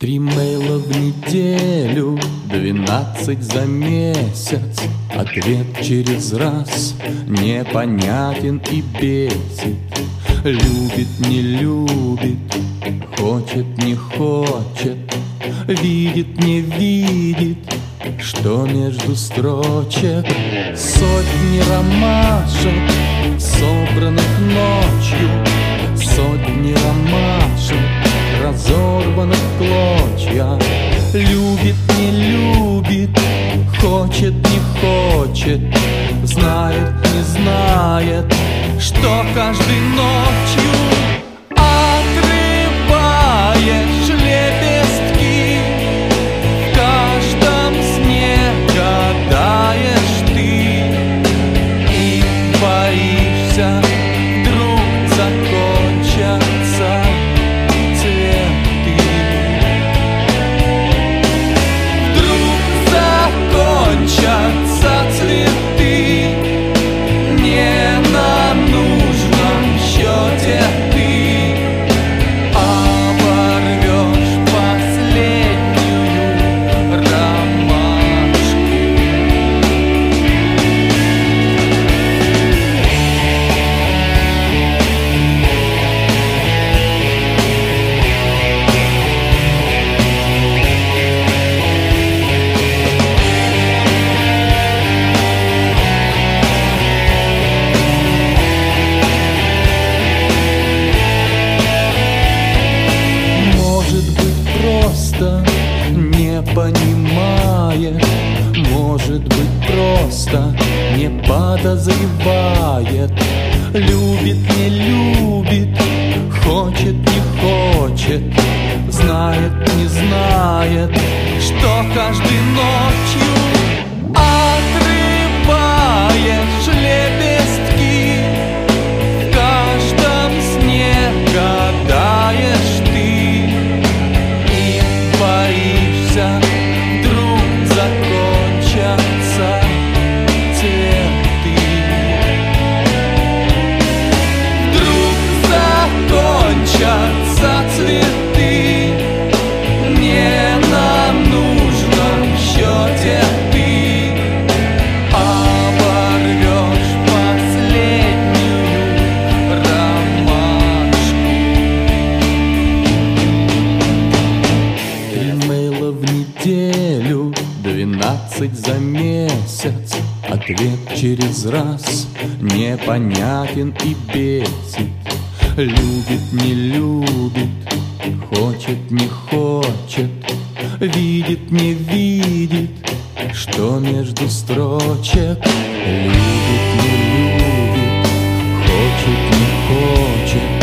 3 мейла в неделю, 12 за месяц. Ответ через раз непонятен и бесит. Любит, не любит, хочет, не хочет, видит, не видит, что между строчек. Сотни ромашек, собранных ночью, сотни ромашек, разорванных в клочья. Любит, не любит, хочет, не хочет, знает, не знает, что каждой ночью отрываешь лепестки. В каждом сне гадаешь ты и боишься, вдруг закончатся цветы. Вдруг закончатся цветы. Не на нужном счете ты оборвешь последнюю ромашку. Может быть, просто не понимает, может быть, просто не подозревает. Любит, не любит, хочет, не хочет, знает, не знает, что каждой ночью отрываешь лепестки. В каждом сне гадаешь ты и боишься, вдруг закончатся цветы. Вдруг закончатся цветы. Не на нужном счете ты оборвешь последнюю ромашку. 3 мейла в неделю, 12 за месяц. Ответ через раз непонятен и бесит. Любит, не любит, хочет, не хочет, видит, не видит, что между строчек. Любит, не любит, хочет, не хочет,